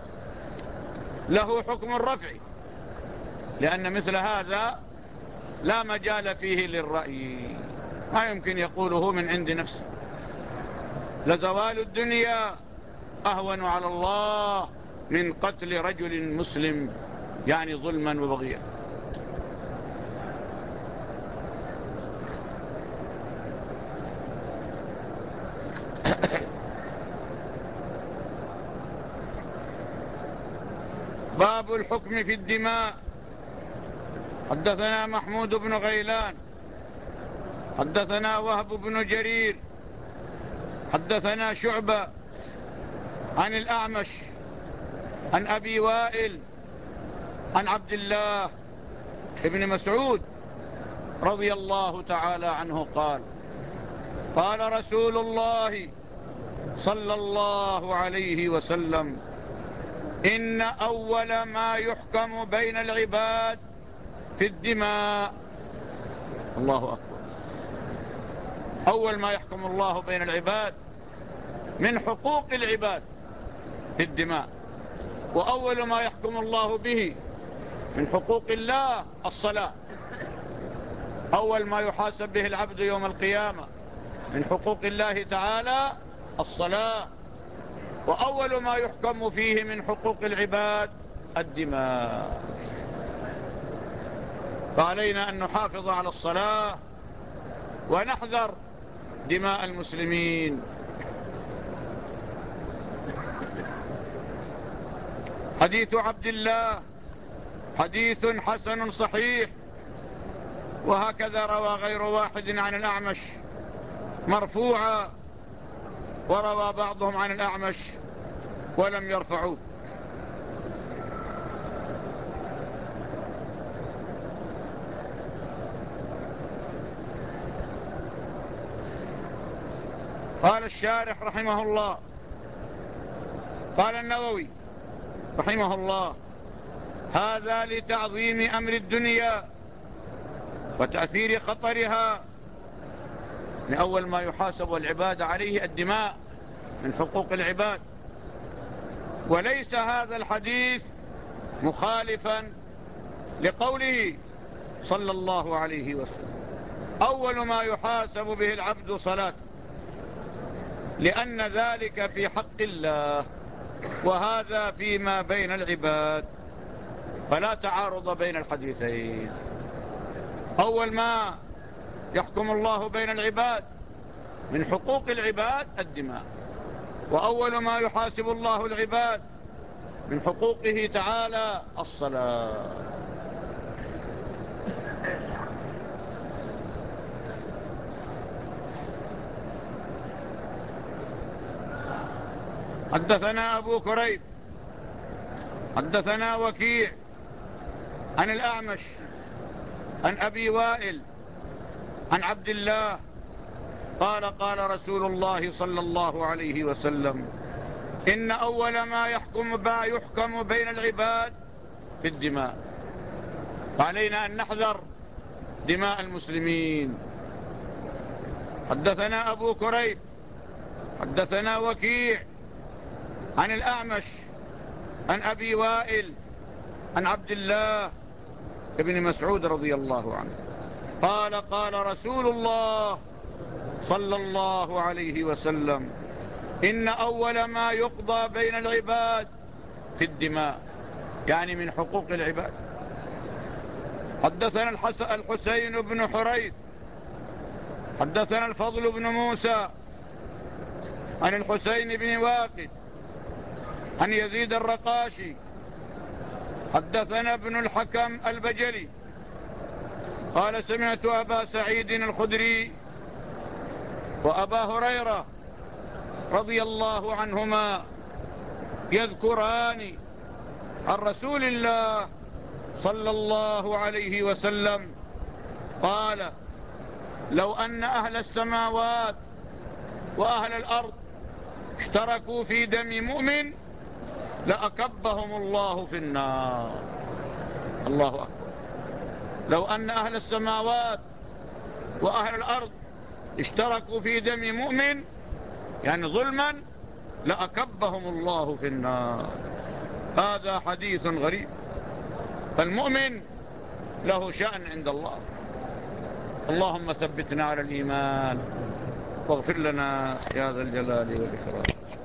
له حكم الرفع، لأن مثل هذا لا مجال فيه للرأي، ما يمكن يقوله من عند نفسه. لزوال الدنيا أهون على الله من قتل رجل مسلم، يعني ظلما وبغيا. باب الحكم في الدماء. حدثنا محمود بن غيلان حدثنا وهب بن جرير حدثنا شعبة عن الأعمش عن أبي وائل عن عبد الله ابن مسعود رضي الله تعالى عنه قال: قال رسول الله صلى الله عليه وسلم: إن أول ما يحكم بين العباد في الدماء. الله أكبر. أول ما يحكم الله بين العباد من حقوق العباد في الدماء، وأول ما يحكم الله به من حقوق الله الصلاة. أول ما يحاسب به العبد يوم القيامة من حقوق الله تعالى الصلاة، وأول ما يحكم فيه من حقوق العباد الدماء. فعلينا أن نحافظ على الصلاة ونحذر دماء المسلمين. حديث عبد الله حديث حسن صحيح، وهكذا روى غير واحد عن الأعمش مرفوعا، وروى بعضهم عن الأعمش ولم يرفعوه. قال الشارح رحمه الله، قال النووي رحمه الله: هذا لتعظيم أمر الدنيا وتأثير خطرها، لأول ما يحاسب العباد عليه الدماء من حقوق العباد. وليس هذا الحديث مخالفا لقوله صلى الله عليه وسلم: أول ما يحاسب به العبد صلاة، لأن ذلك في حق الله وهذا فيما بين العباد، فلا تعارض بين الحديثين. أول ما يحكم الله بين العباد من حقوق العباد الدماء، وأول ما يحاسب الله العباد من حقوقه تعالى الصلاة. حدثنا أبو كريب حدثنا وكيع عن الأعمش عن أبي وائل عن عبد الله قال: قال رسول الله صلى الله عليه وسلم: إن أول ما يحكم بين العباد في الدماء، فعلينا أن نحذر دماء المسلمين. حدثنا أبو كريب حدثنا وكيع عن الأعمش عن أبي وائل عن عبد الله ابن مسعود رضي الله عنه قال: قال رسول الله صلى الله عليه وسلم: إن أول ما يقضى بين العباد في الدماء، يعني من حقوق العباد. حدثنا الحسين بن حريث حدثنا الفضل بن موسى عن الحسين بن واقد عن يزيد الرقاشي حدثنا ابن الحكم البجلي قال: سمعت أبا سعيد الخدري وأبا هريرة رضي الله عنهما يذكران عن رسول الله صلى الله عليه وسلم قال: لو أن أهل السماوات وأهل الأرض اشتركوا في دم مؤمن لأكبهم الله في النار. الله أكبر. لو أن أهل السماوات وأهل الأرض اشتركوا في دم مؤمن، يعني ظلما، لأكبهم الله في النار. هذا حديث غريب. فالمؤمن له شأن عند الله. اللهم ثبتنا على الإيمان واغفر لنا يا ذا الجلال والإكرام.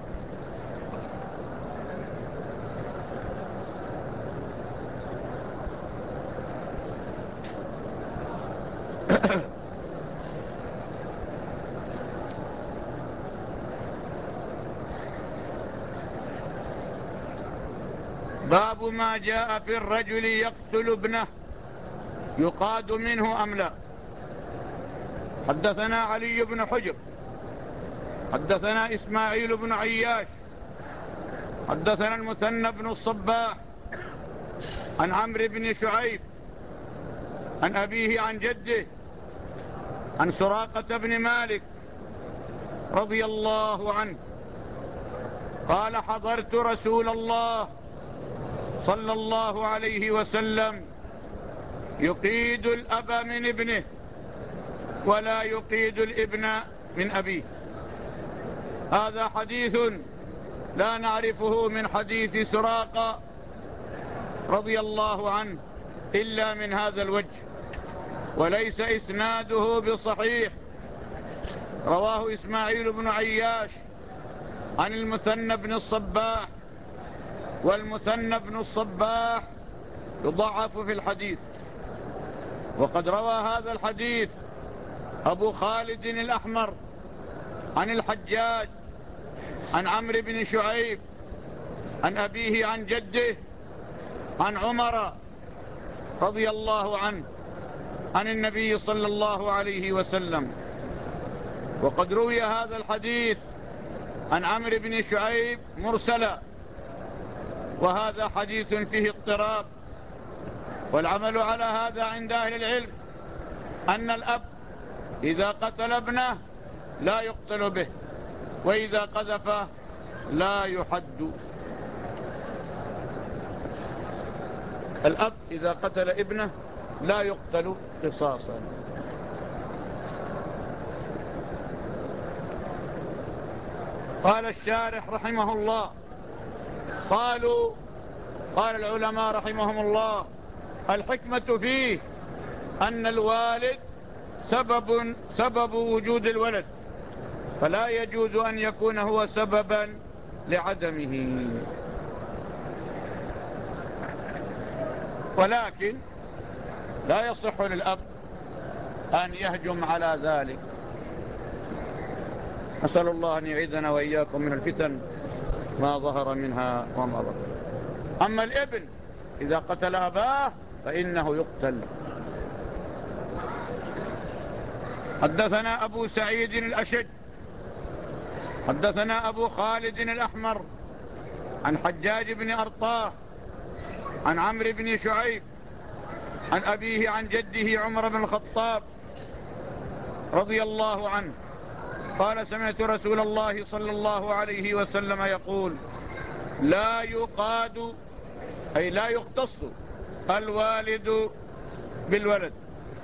باب ما جاء في الرجل يقتل ابنه يقاد منه أم لا. حدثنا علي بن حجر حدثنا إسماعيل بن عياش حدثنا المثنى بن الصباح عن عمرو بن شعيب عن أبيه عن جده عن سراقة بن مالك رضي الله عنه قال: حضرت رسول الله صلى الله عليه وسلم يقيد الأب من ابنه ولا يقيد الابن من أبيه. هذا حديث لا نعرفه من حديث سراقة رضي الله عنه إلا من هذا الوجه، وليس إسناده بصحيح. رواه إسماعيل بن عياش عن المثنى بن الصباح، والمثنى بن الصباح يضعف في الحديث. وقد روى هذا الحديث أبو خالد الأحمر عن الحجاج عن عمرو بن شعيب عن أبيه عن جده عن عمر رضي الله عنه عن النبي صلى الله عليه وسلم. وقد روي هذا الحديث عن عمرو بن شعيب مرسلا، وهذا حديث فيه اضطراب. والعمل على هذا عند أهل العلم أن الأب إذا قتل ابنه لا يقتل به، وإذا قذف لا يحد. الأب إذا قتل ابنه لا يقتل قصاصا. قال الشارح رحمه الله: قال العلماء رحمهم الله: الحكمة فيه أن الوالد سبب وجود الولد، فلا يجوز أن يكون هو سببا لعدمه. ولكن لا يصح للأب أن يهجم على ذلك. أسأل الله أن يعيذنا وإياكم من الفتن ما ظهر منها وما بطن. أما الابن إذا قتل أباه فإنه يقتل. حدثنا أبو سعيد الأشج حدثنا أبو خالد الأحمر عن حجاج بن أرطاه عن عمرو بن شعيب عن أبيه عن جده عمر بن الخطاب رضي الله عنه قال: سمعت رسول الله صلى الله عليه وسلم يقول: لا يقاد، أي لا يقتص الوالد بالولد.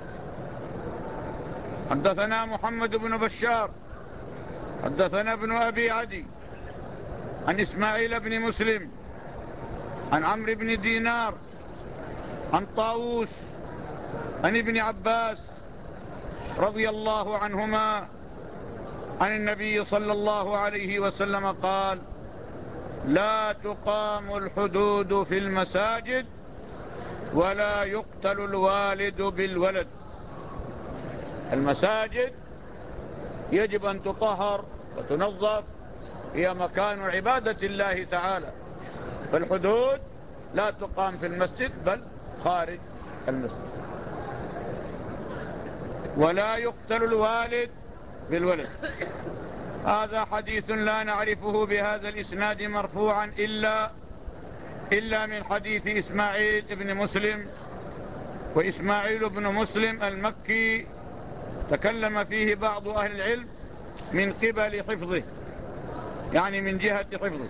حدثنا محمد بن بشار حدثنا ابن أبي عدي عن إسماعيل بن مسلم عن عمرو بن دينار عن طاووس عن ابن عباس رضي الله عنهما عن النبي صلى الله عليه وسلم قال: لا تقام الحدود في المساجد ولا يقتل الوالد بالولد. المساجد يجب أن تطهر وتنظف، هي مكان عبادة الله تعالى، فالحدود لا تقام في المسجد بل خارج المسجد. ولا يقتل الوالد بالولد. هذا حديث لا نعرفه بهذا الإسناد مرفوعا إلا من حديث إسماعيل بن مسلم، وإسماعيل بن مسلم المكي تكلم فيه بعض أهل العلم من قبل حفظه، يعني من جهة حفظه.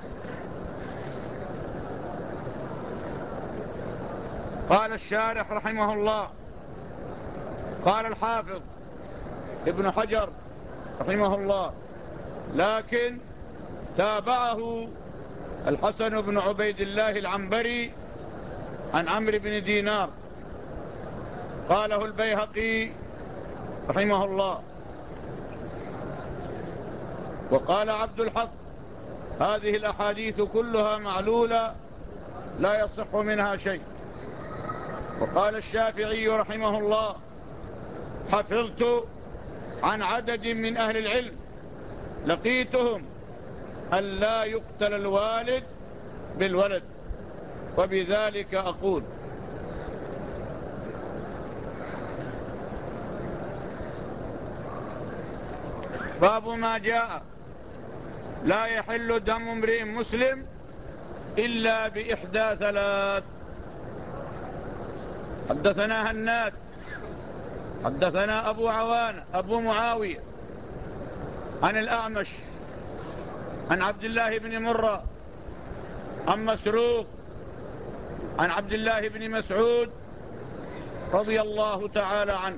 قال الشارح رحمه الله: قال الحافظ ابن حجر رحمه الله: لكن تابعه الحسن بن عبيد الله العنبري عن عمرو بن دينار. قاله البيهقي رحمه الله. وقال عبد الحق: هذه الأحاديث كلها معلولة لا يصح منها شيء. وقال الشافعي رحمه الله: حفظت عن عدد من أهل العلم لقيتهم أن لا يقتل الوالد بالولد، وبذلك أقول. باب ما جاء: لا يحل دم امرئ مسلم إلا بإحدى ثلاث. حدثنا هناد حدثنا أبو عوان أبو معاوية عن الأعمش عن عبد الله بن مرة عن مسروق عن عبد الله بن مسعود رضي الله تعالى عنه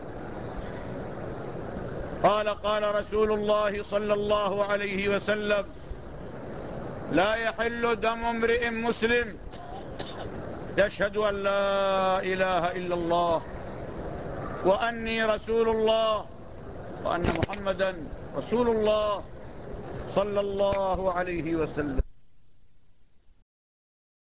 قال: قال رسول الله صلى الله عليه وسلم: لا يحل دم امرئ مسلم يشهد أن لا إله إلا الله وأني رسول الله وأن محمدا رسول الله صلى الله عليه وسلم.